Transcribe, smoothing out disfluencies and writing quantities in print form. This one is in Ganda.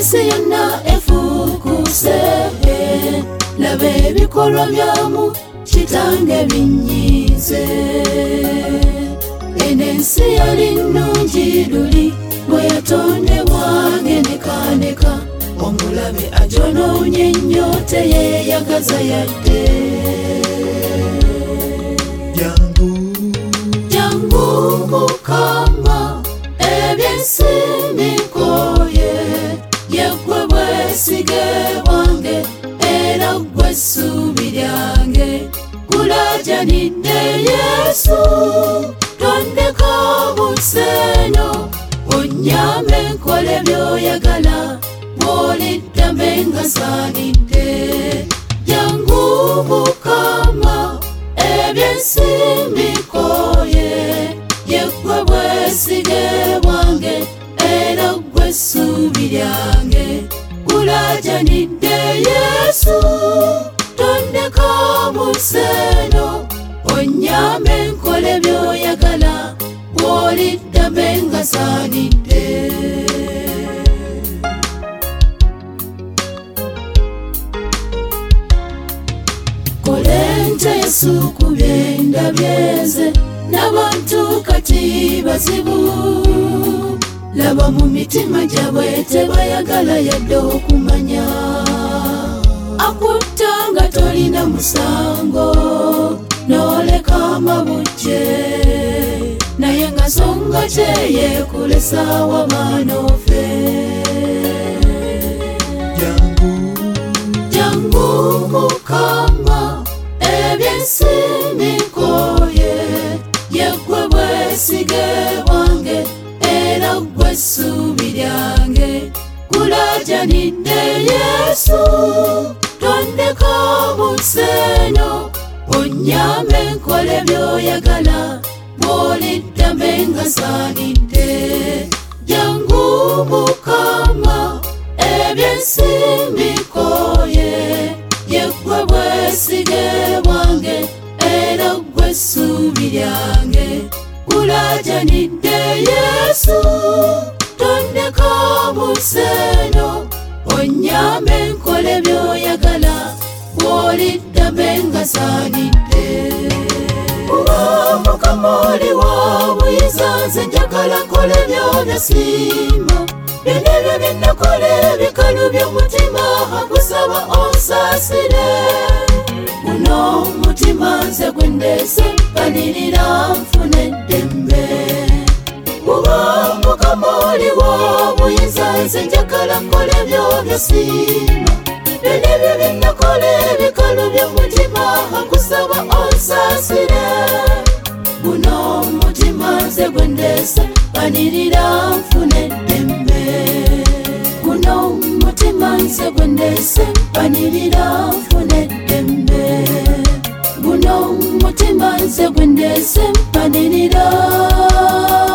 ensi yonna efuukuse laba ebikolwa byamu kitange binyiize eno ensi yali nnungi luli bwe yatondebwa ngenekaaneka omulabe agyonoonye ennyo teyeyagaza yadde jangu Mukama ebyensi bikooye yeggwe bwesige bwange era ggwe essuubi lyange kulaajanidde Yesu tondeka buseeno onnyambe nkole by'oyagala bw'oliddambe nga saanidde jangu Mukama ebyensi bikooye yeggwe bwesige bwange era ggwe essuubi lyange kulaajanidde Yesu tondeka buseeno onnyambe nkole by'oyagala bw'oliddambe nga saanidde kolente Yesu ku byendabye nze n'abantu kati bazibu laba mu mitima gyabwe tebayagala yadde okumanya akutta nga tolina musango n'oleka amabujje naye nga songa kyeyeekulesa wamaana ofe jangu Mukama ebyensi bikooye yeggwe bwesige bwange era ggwe essuubi lyange kulaajanidde Yesu tondeka buseeno onnyambe nkole by'oyagala bw'oliddambe nga saanidde jangu Mukama ebyensi bikooye yeggwe bwesige bwange era ggwe essuubi lyange kulaajanidde Yesu tondeka buseeno onnyambe nkole by'oyagala bw'oliddambe nga saanidde Mukama oli wa buyinza nze njagala nkole by'onyasiima byonna ebyo bye nakola ebikalu by'omutima akusaba onsaasire guno omutima nze gwe ndeese mpanirira nfune eddembe kuba Mukama oli wa buyinza nze njagala nkole by'onyasiima byonna ebyo bye nakola ebikalu by'omutima akusaba onsaasire guno omutima nze gwe ndeese mpanirira nfune eddembe guno omutima nze gwe ndeese mpanirira nfune eddembe guno omutima nze gwe ndeese mpanirira